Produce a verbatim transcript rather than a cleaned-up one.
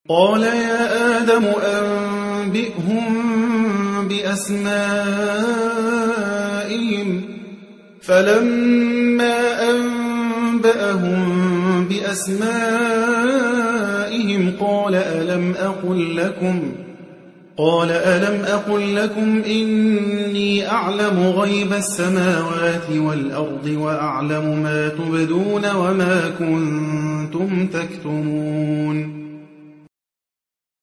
قال يا آدم أنبئهم بأسمائهم فلما أنبأهم بأسمائهم قال ألم أقل لكم قال ألم أقل لكم إني أعلم غيب السماوات والأرض وأعلم ما تبدون وما كنتم تكتمون